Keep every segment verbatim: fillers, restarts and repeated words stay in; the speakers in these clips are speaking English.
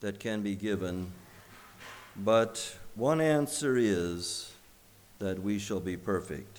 that can be given, but one answer is that we shall be perfect.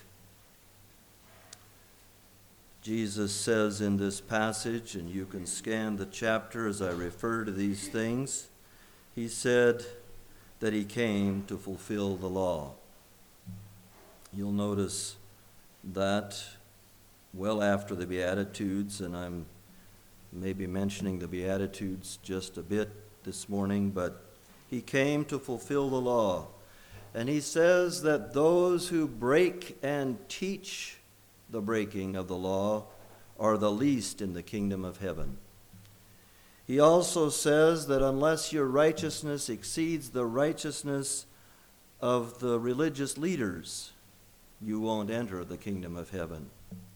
Jesus says in this passage, and you can scan the chapter as I refer to these things, he said that he came to fulfill the law. You'll notice that well after the Beatitudes, and I'm maybe mentioning the Beatitudes just a bit this morning, but he came to fulfill the law. And he says that those who break and teach the breaking of the law are the least in the kingdom of heaven. He also says that unless your righteousness exceeds the righteousness of the religious leaders, you won't enter the kingdom of heaven.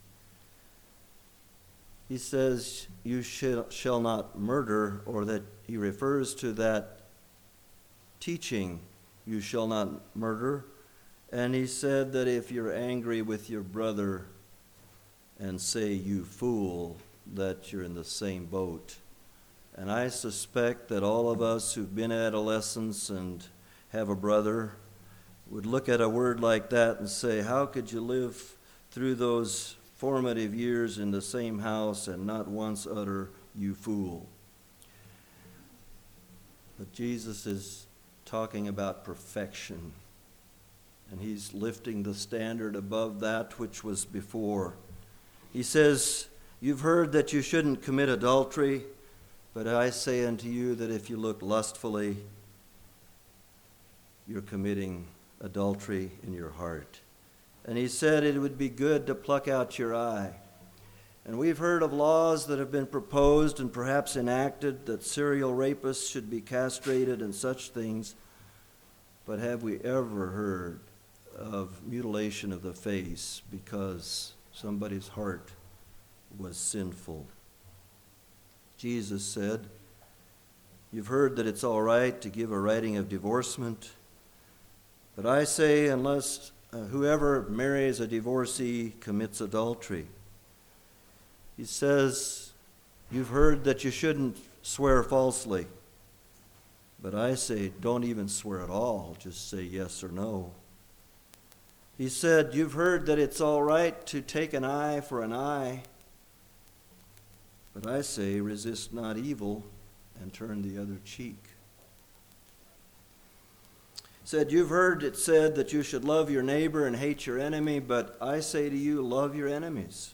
He says you shall, shall not murder, or that he refers to that teaching, you shall not murder. And he said that if you're angry with your brother and say, you fool, that you're in the same boat. And I suspect that all of us who've been adolescents and have a brother would look at a word like that and say, how could you live through those formative years in the same house and not once utter, you fool? But Jesus is talking about perfection, and he's lifting the standard above that which was before. He says, you've heard that you shouldn't commit adultery, but I say unto you that if you look lustfully, you're committing adultery in your heart. And he said it would be good to pluck out your eye. And we've heard of laws that have been proposed and perhaps enacted that serial rapists should be castrated and such things. But have we ever heard of mutilation of the face because somebody's heart was sinful? Jesus said, you've heard that it's all right to give a writing of divorcement, but I say unless uh, whoever marries a divorcee commits adultery. He says, you've heard that you shouldn't swear falsely, but I say don't even swear at all, just say yes or no. He said, you've heard that it's all right to take an eye for an eye, but I say resist not evil and turn the other cheek. He said, you've heard it said that you should love your neighbor and hate your enemy, but I say to you, love your enemies.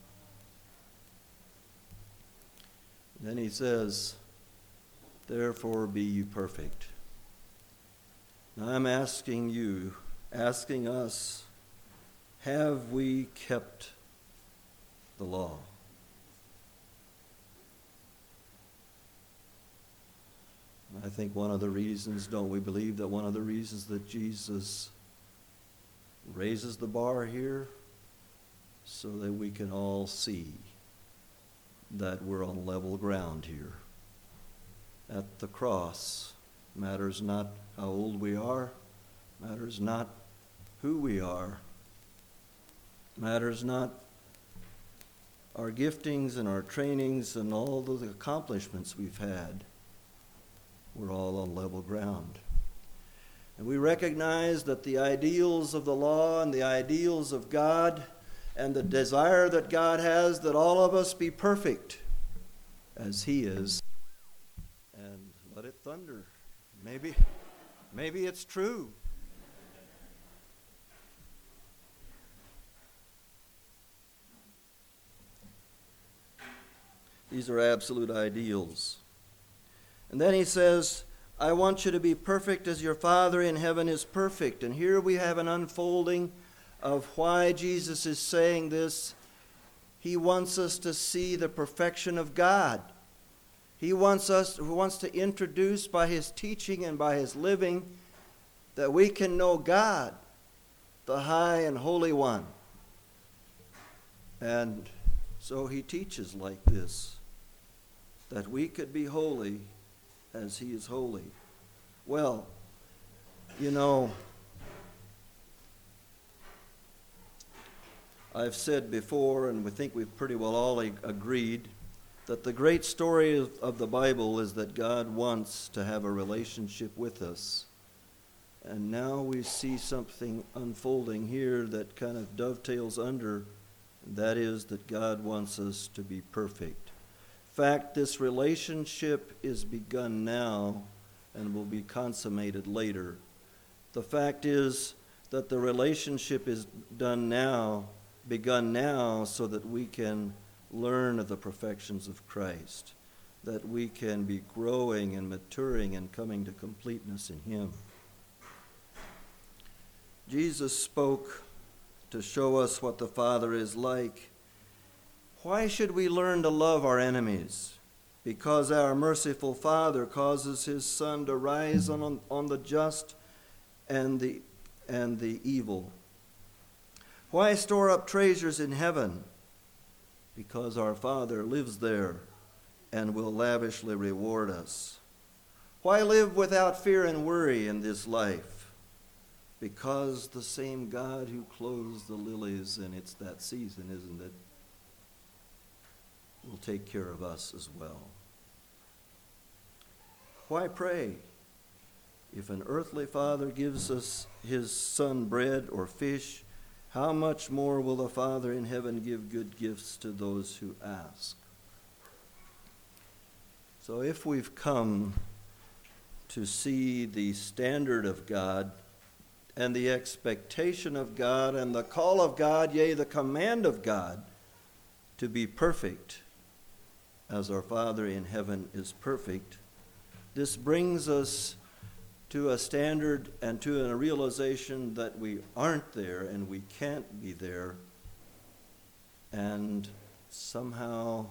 Then he says, therefore be you perfect. Now I'm asking you, asking us, have we kept the law? I think one of the reasons, don't we believe that one of the reasons that Jesus raises the bar here, so that we can all see that we're on level ground here. At the cross, matters not how old we are, matters not who we are, matters not our giftings and our trainings and all the accomplishments we've had. We're all on level ground. And we recognize that the ideals of the law and the ideals of God and the desire that God has that all of us be perfect as he is. And let it thunder. Maybe, maybe it's true. These are absolute ideals. And then he says, I want you to be perfect as your Father in heaven is perfect. And here we have an unfolding of why Jesus is saying this. He wants us to see the perfection of God. He wants us, he wants to introduce by his teaching and by his living that we can know God, the high and holy one. And so he teaches like this, that we could be holy as he is holy. Well, you know, I've said before, and we think we've pretty well all agreed, that the great story of, of the Bible is that God wants to have a relationship with us. And now we see something unfolding here that kind of dovetails under, and that is that God wants us to be perfect. In fact, this relationship is begun now and will be consummated later. The fact is that the relationship is done now, begun now, so that we can learn of the perfections of Christ, that we can be growing and maturing and coming to completeness in Him. Jesus spoke to show us what the Father is like. Why should we learn to love our enemies? Because our merciful Father causes His sun to rise on, on the just and the, and the evil. Why store up treasures in heaven? Because our Father lives there and will lavishly reward us. Why live without fear and worry in this life? Because the same God who clothes the lilies, and it's that season, isn't it, will take care of us as well. Why pray? If an earthly father gives us his son bread or fish, how much more will the Father in heaven give good gifts to those who ask? So if we've come to see the standard of God and the expectation of God and the call of God, yea, the command of God, to be perfect as our Father in heaven is perfect, this brings us to a standard and to a realization that we aren't there and we can't be there, and somehow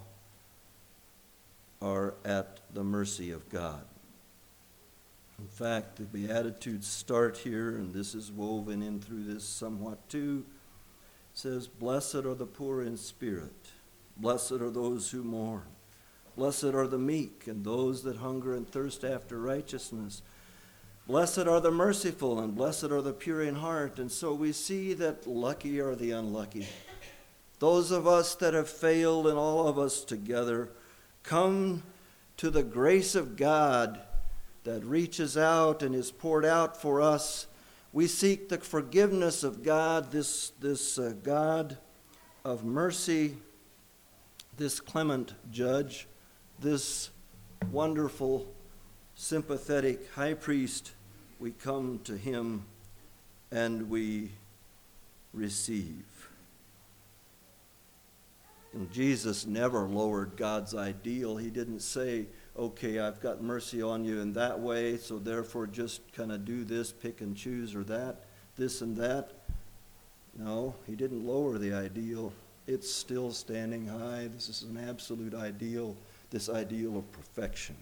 are at the mercy of God. In fact, the Beatitudes start here, and this is woven in through this somewhat too. It says, "Blessed are the poor in spirit. Blessed are those who mourn. Blessed are the meek and those that hunger and thirst after righteousness. Blessed are the merciful, and blessed are the pure in heart." And so we see that lucky are the unlucky. Those of us that have failed, and all of us together, come to the grace of God that reaches out and is poured out for us. We seek the forgiveness of God, this, this uh, God of mercy, this clement judge, this wonderful, sympathetic high priest. We come to him and we receive. And Jesus never lowered God's ideal. He didn't say, okay, I've got mercy on you in that way, so therefore just kind of do this, pick and choose, or that, this and that. No, he didn't lower the ideal. It's still standing high. This is an absolute ideal, this ideal of perfection.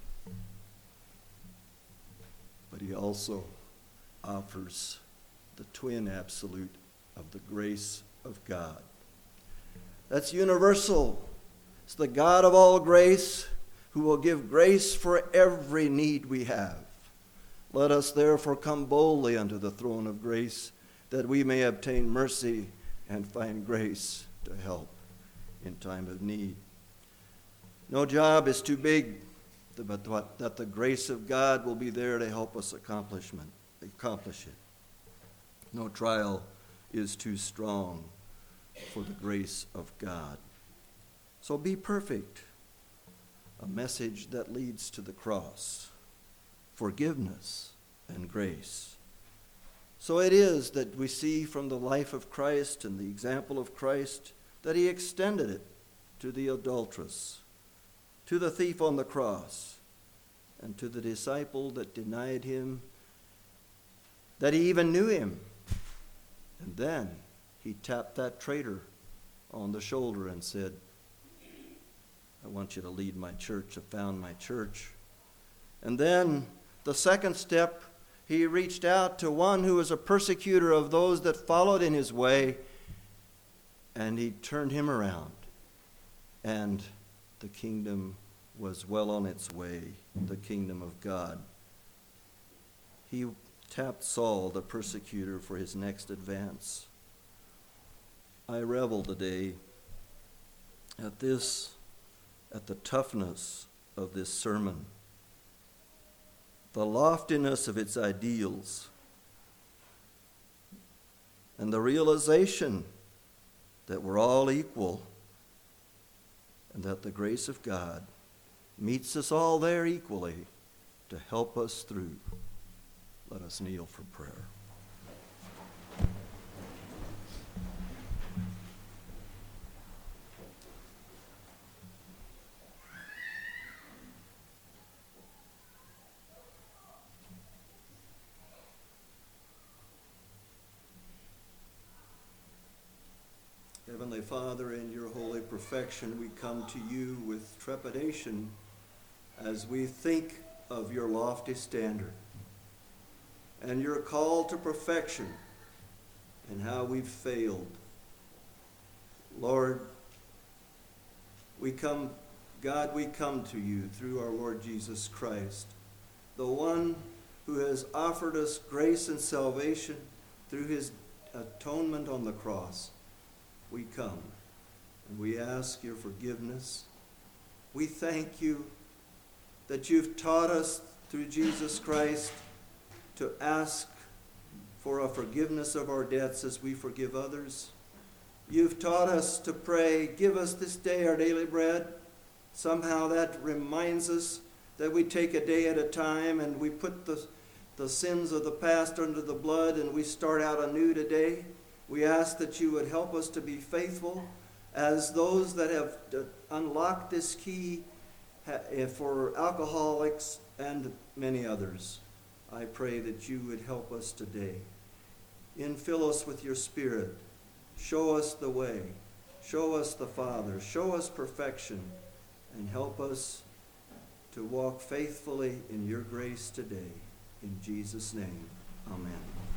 But he also offers the twin absolute of the grace of God. That's universal. It's the God of all grace who will give grace for every need we have. Let us therefore come boldly unto the throne of grace, that we may obtain mercy and find grace to help in time of need. No job is too big, but what, that the grace of God will be there to help us accomplishment, accomplish it. No trial is too strong for the grace of God. So be perfect. A message that leads to the cross, forgiveness and grace. So it is that we see from the life of Christ and the example of Christ that he extended it to the adulteress, to the thief on the cross, and to the disciple that denied him, that he even knew him. And then he tapped that traitor on the shoulder and said, I want you to lead my church, I found my church. And then the second step, he reached out to one who was a persecutor of those that followed in his way, and he turned him around. And the kingdom was well on its way, the kingdom of God. He tapped Saul, the persecutor, for his next advance. I revel today at this at the toughness of this sermon, the loftiness of its ideals, and the realization that we're all equal and that the grace of God meets us all there equally to help us through. Let us kneel for prayer. Heavenly Father, in your holy perfection, we come to you with trepidation as we think of your lofty standard and your call to perfection and how we've failed. Lord, we come, God, we come to you through our Lord Jesus Christ, the one who has offered us grace and salvation through his atonement on the cross. We come and we ask your forgiveness. We thank you that you've taught us through Jesus Christ to ask for a forgiveness of our debts as we forgive others. You've taught us to pray, give us this day our daily bread. Somehow that reminds us that we take a day at a time and we put the, the sins of the past under the blood and we start out anew today. We ask that you would help us to be faithful as those that have unlocked this key for alcoholics and many others. I pray that you would help us today. Infill us with your Spirit. Show us the way. Show us the Father. Show us perfection. And help us to walk faithfully in your grace today. In Jesus' name, amen.